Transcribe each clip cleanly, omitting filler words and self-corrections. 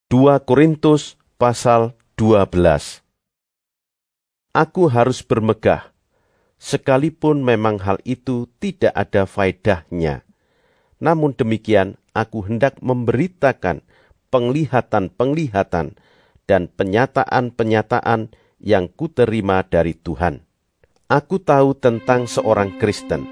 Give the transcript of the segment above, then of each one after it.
2 Korintus pasal 12. Aku harus bermegah, sekalipun memang hal itu tidak ada faedahnya. Namun demikian, aku hendak memberitakan penglihatan-penglihatan dan penyataan-penyataan yang kuterima dari Tuhan. Aku tahu tentang seorang Kristen,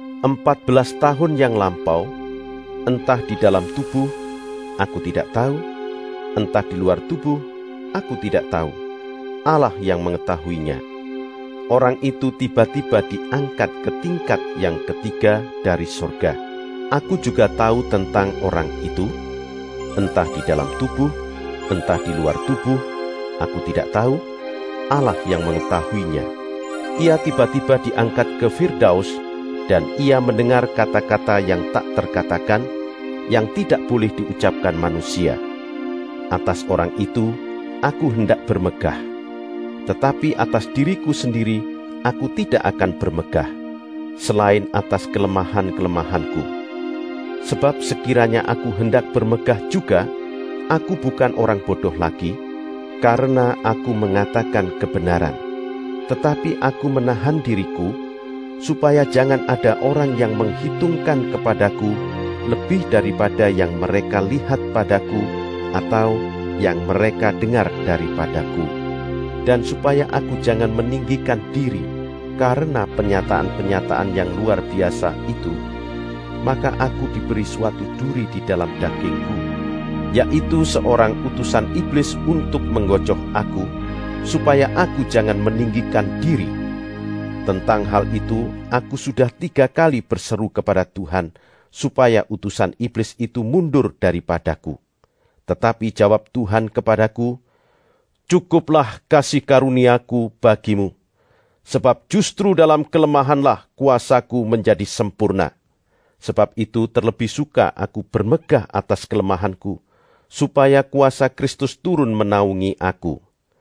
14 tahun yang lampau, entah di dalam tubuh, aku tidak tahu, entah di luar tubuh, aku tidak tahu. Allah yang mengetahuinya. Orang itu tiba-tiba diangkat ke tingkat yang ketiga dari surga. Aku juga tahu tentang orang itu, entah di dalam tubuh, entah di luar tubuh, aku tidak tahu. Allah yang mengetahuinya. Ia tiba-tiba diangkat ke Firdaus, dan ia mendengar kata-kata yang tak terkatakan, yang tidak boleh diucapkan manusia. Atas orang itu, aku hendak bermegah. Tetapi atas diriku sendiri, aku tidak akan bermegah, selain atas kelemahan-kelemahanku. Sebab sekiranya aku hendak bermegah juga, aku bukan orang bodoh lagi, karena aku mengatakan kebenaran. Tetapi aku menahan diriku, supaya jangan ada orang yang menghitungkan kepadaku lebih daripada yang mereka lihat padaku, atau yang mereka dengar daripadaku. Dan supaya aku jangan meninggikan diri karena penyataan-penyataan yang luar biasa itu, maka aku diberi suatu duri di dalam dagingku, yaitu seorang utusan iblis untuk menggocoh aku, supaya aku jangan meninggikan diri. Tentang hal itu, aku sudah 3 kali berseru kepada Tuhan, supaya utusan iblis itu mundur daripadaku. Tetapi jawab Tuhan kepadaku, "Cukuplah kasih karuniaku bagimu, sebab justru dalam kelemahanlah kuasaku menjadi sempurna. Sebab itu terlebih suka aku bermegah atas kelemahanku, supaya kuasa Kristus turun menaungi aku.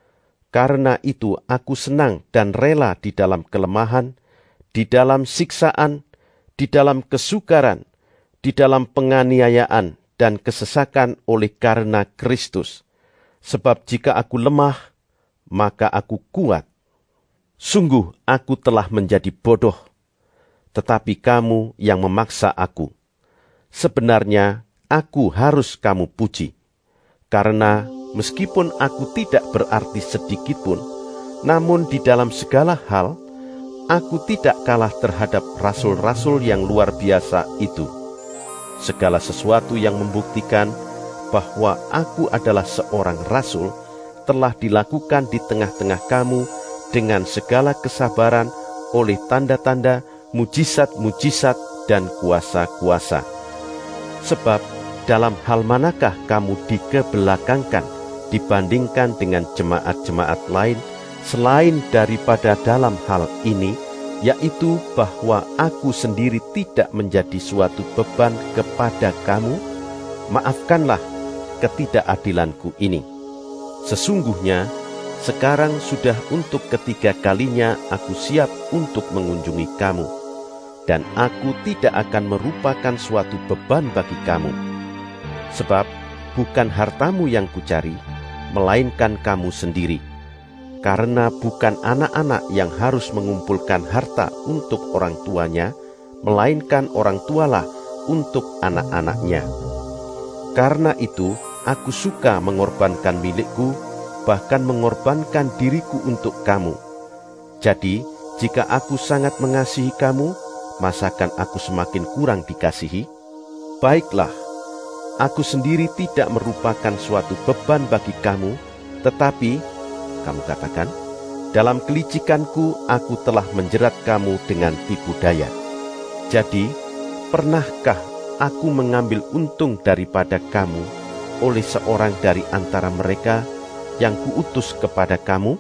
Karena itu aku senang dan rela di dalam kelemahan, di dalam siksaan, di dalam kesukaran, di dalam penganiayaan dan kesesakan oleh karena Kristus. Sebab jika aku lemah, maka aku kuat. Sungguh aku telah menjadi bodoh, tetapi kamu yang memaksa aku. Sebenarnya aku harus kamu puji, karena meskipun aku tidak berarti sedikitpun, namun di dalam segala hal, aku tidak kalah terhadap rasul-rasul yang luar biasa itu. Segala sesuatu yang membuktikan bahwa aku adalah seorang rasul telah dilakukan di tengah-tengah kamu dengan segala kesabaran oleh tanda-tanda, mujizat-mujizat, dan kuasa-kuasa. Sebab dalam hal manakah kamu dikebelakangkan dibandingkan dengan jemaat-jemaat lain selain daripada dalam hal ini, yaitu bahwa aku sendiri tidak menjadi suatu beban kepada kamu? Maafkanlah ketidakadilanku ini. Sesungguhnya sekarang sudah untuk ketiga kalinya aku siap untuk mengunjungi kamu, dan aku tidak akan merupakan suatu beban bagi kamu. Sebab bukan hartamu yang kucari, melainkan kamu sendiri. Karena bukan anak-anak yang harus mengumpulkan harta untuk orang tuanya, melainkan orang tualah untuk anak-anaknya. Karena itu, aku suka mengorbankan milikku, bahkan mengorbankan diriku untuk kamu. Jadi, jika aku sangat mengasihi kamu, masakan aku semakin kurang dikasihi? Baiklah, aku sendiri tidak merupakan suatu beban bagi kamu, tetapi, kamu katakan, dalam kelicikanku aku telah menjerat kamu dengan tipu daya. Jadi, pernahkah aku mengambil untung daripada kamu oleh seorang dari antara mereka yang kuutus kepada kamu?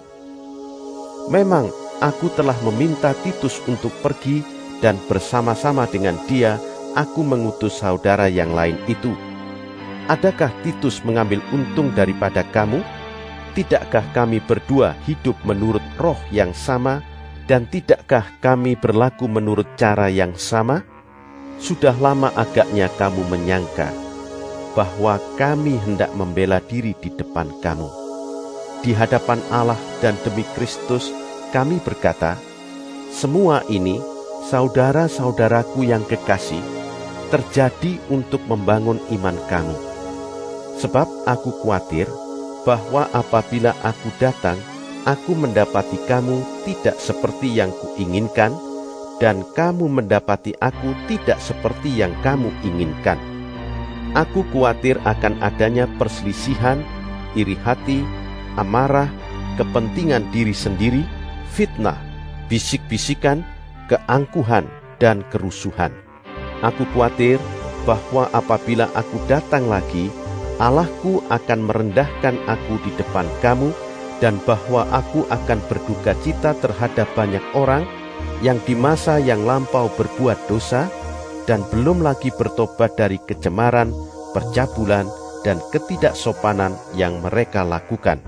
Memang aku telah meminta Titus untuk pergi, dan bersama-sama dengan dia aku mengutus saudara yang lain itu. Adakah Titus mengambil untung daripada kamu? Tidakkah kami berdua hidup menurut roh yang sama, dan tidakkah kami berlaku menurut cara yang sama? Sudah lama agaknya kamu menyangka. bahwa kami hendak membela diri di depan kamu. Di hadapan Allah dan demi Kristus kami berkata, semua ini, saudara-saudaraku yang kekasih, terjadi untuk membangun iman kamu. Sebab aku khawatir bahwa apabila aku datang, aku mendapati kamu tidak seperti yang kuinginkan, dan kamu mendapati aku tidak seperti yang kamu inginkan. Aku khawatir akan adanya perselisihan, iri hati, amarah, kepentingan diri sendiri, fitnah, bisik-bisikan, keangkuhan, dan kerusuhan. Aku khawatir bahwa apabila aku datang lagi, Allahku akan merendahkan aku di depan kamu, dan bahwa aku akan berduka cita terhadap banyak orang yang di masa yang lampau berbuat dosa, dan belum lagi bertobat dari kecemaran, percabulan, dan ketidaksopanan yang mereka lakukan.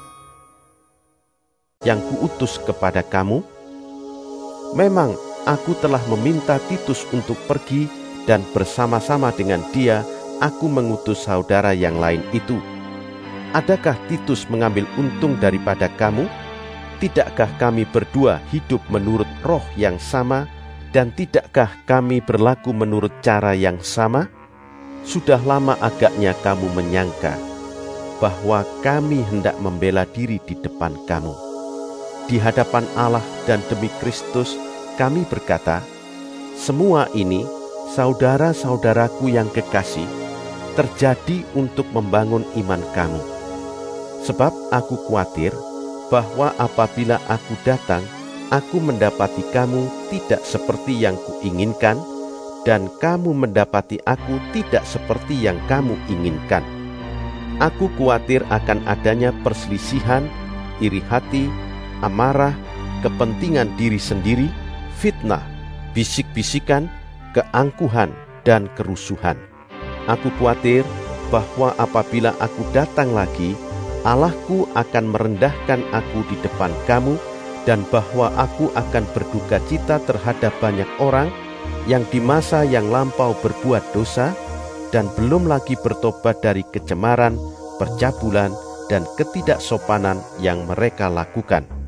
Yang kuutus kepada kamu, memang aku telah meminta Titus untuk pergi, dan bersama-sama dengan dia aku mengutus saudara yang lain itu. Adakah Titus mengambil untung daripada kamu? Tidakkah kami berdua hidup menurut roh yang sama, dan tidakkah kami berlaku menurut cara yang sama? Sudah lama agaknya kamu menyangka bahwa kami hendak membela diri di depan kamu. Di hadapan Allah dan demi Kristus kami berkata, semua ini, saudara-saudaraku yang kekasih, terjadi untuk membangun iman kamu. Sebab aku khawatir bahwa apabila aku datang, aku mendapati kamu tidak seperti yang kuinginkan, dan kamu mendapati aku tidak seperti yang kamu inginkan. Aku khawatir akan adanya perselisihan, iri hati, amarah, kepentingan diri sendiri, fitnah, bisik-bisikan, keangkuhan, dan kerusuhan. Aku khawatir bahwa apabila aku datang lagi, Allahku akan merendahkan aku di depan kamu, dan bahwa aku akan berduka cita terhadap banyak orang yang di masa yang lampau berbuat dosa, dan belum lagi bertobat dari kecemaran, percabulan, dan ketidaksopanan yang mereka lakukan.